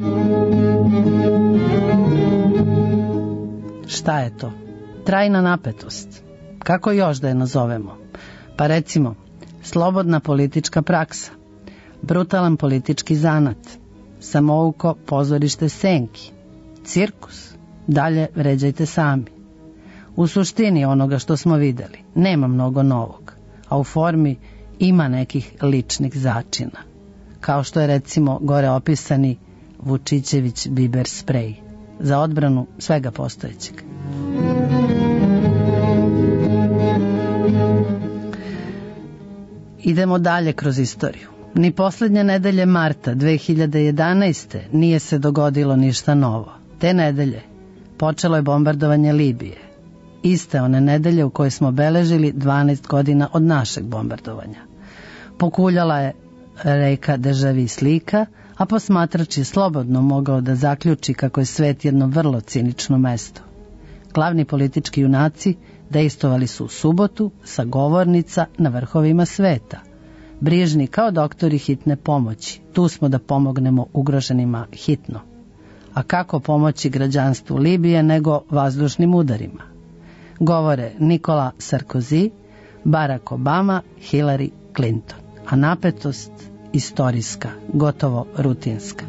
Šta je to? Trajna napetost. Kako još da je nazovemo? Pa recimo, slobodna politička praksa, brutalan politički zanat, samouko pozorište senki, cirkus, dalje vređajte sami. U suštini onoga što smo videli nema mnogo novog, a u formi ima nekih ličnih začina, kao što je recimo gore opisani Vučićević biber sprej za odbranu svega postojećeg. Idemo dalje kroz istoriju. Ni posljednje nedelje marta dve hiljade jedanaeste. nije se dogodilo ništa novo. Te nedelje počelo je bombardovanje Libije. Iste one nedelje u kojoj smo beležili dvanaest godina od našeg bombardovanja. Pokuljala je reka državi slika, a posmatrač je slobodno mogao da zaključi kako je svet jedno vrlo cinično mesto. Glavni politički junaci dejstovali su u subotu sa govornica na vrhovima sveta. Brižni kao doktori hitne pomoći, tu smo da pomognemo ugroženima hitno. A kako pomoći građanstvu Libije nego vazdušnim udarima? Govore Nikola Sarkozy, Barack Obama, Hillary Clinton. A napetost istorijska, gotovo rutinska.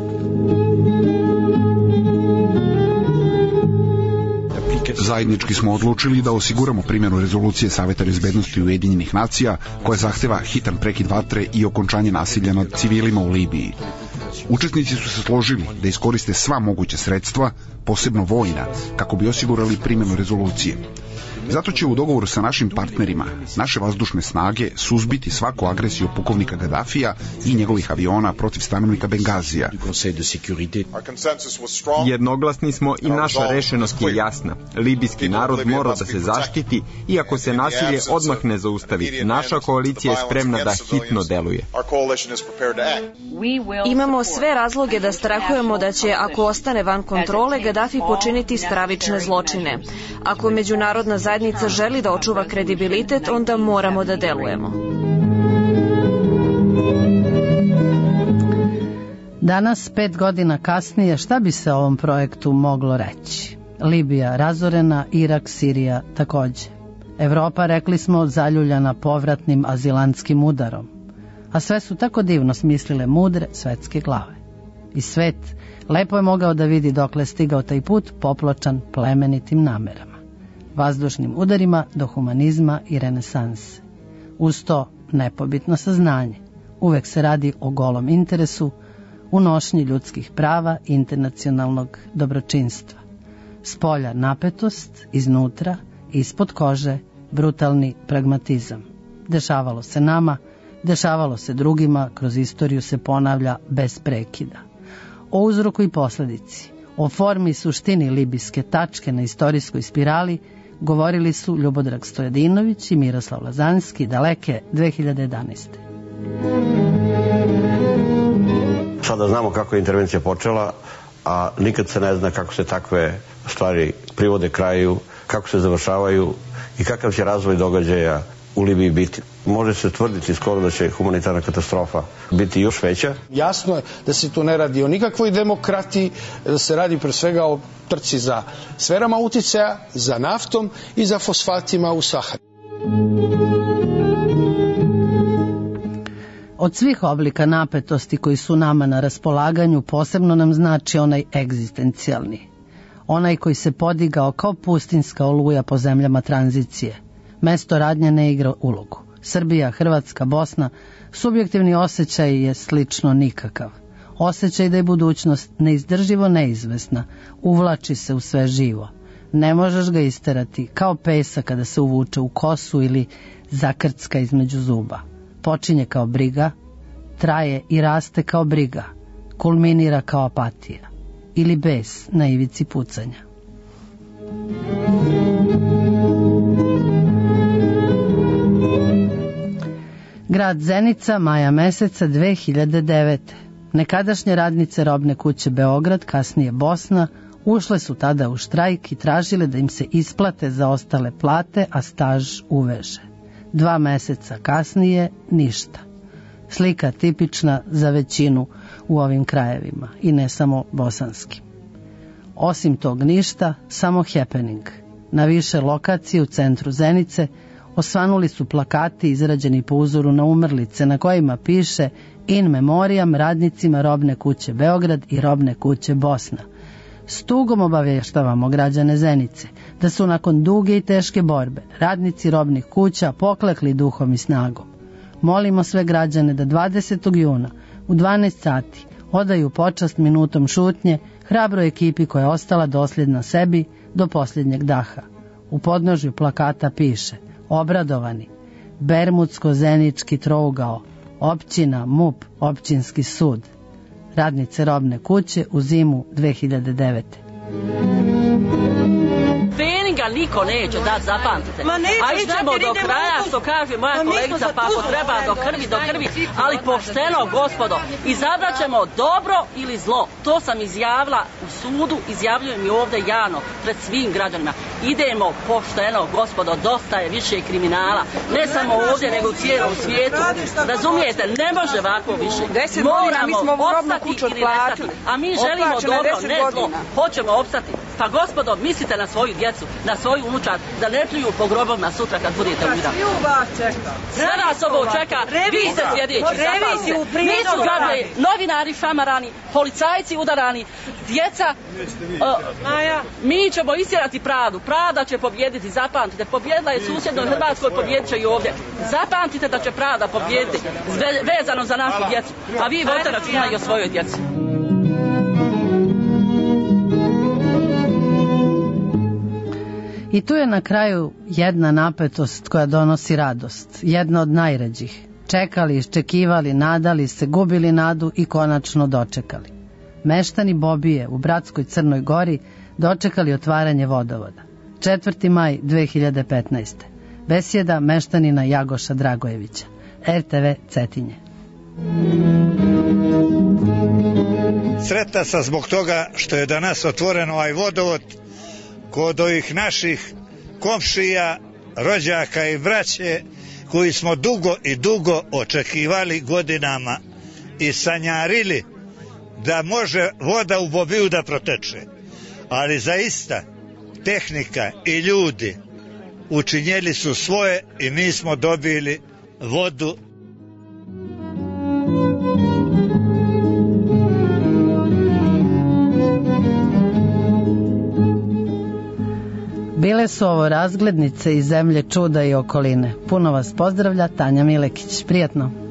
Zajednički smo odlučili da osiguramo primjenu rezolucije Saveta bezbednosti Ujedinjenih nacija koja zahteva hitan prekid vatre i okončanje nasilja nad civilima u Libiji. Učesnici su se složili da iskoriste sva moguća sredstva, posebno vojna, kako bi osigurali primjenu rezolucije. Zato će u dogovoru sa našim partnerima naše vazdušne snage suzbiti svaku agresiju pukovnika Gaddafija i njegovih aviona protiv stanovnika Bengazija. Jednoglasni smo i naša rešenost je jasna. Libijski narod mora da se zaštiti i ako se nasilje odmah ne zaustavi, naša koalicija je spremna da hitno deluje. Imamo sve razloge da strahujemo da će, ako ostane van kontrole, Gaddafi počiniti stravične zločine. Ako međunarodna zajednica želi da očuva kredibilitet, onda moramo da delujemo. Danas, pet godina kasnije, šta bi se o ovom projektu moglo reći? Libija razorena, Irak, Sirija takođe. Evropa, rekli smo, zaljuljana povratnim azilantskim udarom. A sve su tako divno smislile mudre svetske glave. I svet lepo je mogao da vidi dokle stigao taj put popločan plemenitim namerama. Vazdušnim udarima do humanizma i renesanse. Uz to nepobitno saznanje. Uvek se radi o golom interesu, u nošnji ljudskih prava i internacionalnog dobročinstva. Spolja napetost, iznutra ispod kože, brutalni pragmatizam. Dešavalo se nama, dešavalo se drugima, kroz istoriju se ponavlja bez prekida. O uzroku i posledici, o formi i suštini libijske tačke na istorijskoj spirali govorili su Ljubodrag Stojadinović i Miroslav Lazanski daleke dve hiljade jedanaeste. Sada znamo kako je intervencija počela, a nikad se ne zna kako se takve stvari privode kraju, kako se završavaju i kakav će razvoj događaja u Libiji biti. Može se tvrditi skoro da će humanitarna katastrofa biti još veća. Jasno je da se tu ne radi o nikakvoj demokratiji, da se radi pre svega o trci za sferama uticaja, za naftom i za fosfatima u Sahari. Od svih oblika napetosti koji su nama na raspolaganju posebno nam znači onaj egzistencijalni. Onaj koji se podigao kao pustinska oluja po zemljama tranzicije. Mesto radnje ne igra ulogu. Srbija, Hrvatska, Bosna, subjektivni osjećaj je slično nikakav. Osjećaj da je budućnost neizdrživo neizvesna, uvlači se u sve živo. Ne možeš ga isterati, kao pesak kada se uvuče u kosu ili zakrcka između zuba. Počinje kao briga, traje i raste kao briga, kulminira kao apatija ili bes na ivici pucanja. Grad Zenica, maja meseca dve hiljade devete. Nekadašnje radnice robne kuće Beograd, kasnije Bosna, ušle su tada u štrajk i tražile da im se isplate zaostale plate, a staž uveže. Dva meseca kasnije ništa. Slika tipična za većinu u ovim krajevima i ne samo bosanskim. Osim tog ništa, samo happening. Na više lokacije u centru Zenice osvanuli su plakati izrađeni po uzoru na umrlice na kojima piše in memoriam radnicima robne kuće Beograd i robne kuće Bosna. S tugom obavještavamo građane Zenice da su nakon duge i teške borbe radnici robnih kuća poklekli duhom i snagom. Molimo sve građane da dvadesetog juna u dvanaest sati odaju počast minutom šutnje hrabroj ekipi koja je ostala dosljedna sebi do posljednjeg daha. U podnožju plakata piše obradovani, Bermudsko-Zenički trougao, općina, M U P, općinski sud. Radnice robne kuće u zimu dve hiljade devete. Feninga niko neće dati, zapamtite. A ićemo do kraja, što kaže moja kolegica, pa ako treba do krvi, do krvi, ali pošteno, gospodo. Izabrat ćemo dobro ili zlo. To sam izjavila u sudu, izjavljujem i ovdje javno, pred svim građanima. Idemo pošteno, gospodo, dosta je više kriminala. Ne samo ovdje, nego u cijelom svijetu. Razumijete, ne može ovako više. Moramo opstati ili nestati. A mi želimo dobro, ne zlo. Hoćemo opstati. Pa gospodo, mislite na svoju djecu, na svoju unučad, da ne pljuju po grobovima sutra kad budete umirali. Sve nas ovo čeka, vi ste sljedeći, zapamtite. Mi su gradili novinari šamarani, policajci udarani, djeca, uh, mi ćemo istjerati pravdu, pravda će pobjediti, zapamtite, pobjedila je susjednoj Hrvatskoj, pobjedit će i ovdje. Zapamtite da će pravda pobjediti, vezano za našu djecu, a vi vodite računa i o svojoj djeci. I tu je na kraju jedna napetost koja donosi radost, jedna od najređih. Čekali, iščekivali, nadali se, gubili nadu i konačno dočekali. Meštani Bobije u bratskoj Crnoj Gori dočekali otvaranje vodovoda. četvrti maj dve hiljade petnaeste. Besjeda meštanina Jagoša Dragojevića. R T V Cetinje. Sretan sam zbog toga što je danas otvoren ovaj vodovod kod ovih naših komšija, rođaka i braće koji smo dugo i dugo očekivali godinama i sanjarili da može voda u Bobiju da proteče. Ali zaista tehnika i ljudi učinjeli su svoje i mi smo dobili vodu. Bile su ovo razglednice iz zemlje čuda i okoline. Puno vas pozdravlja Tanja Milekić. Prijetno.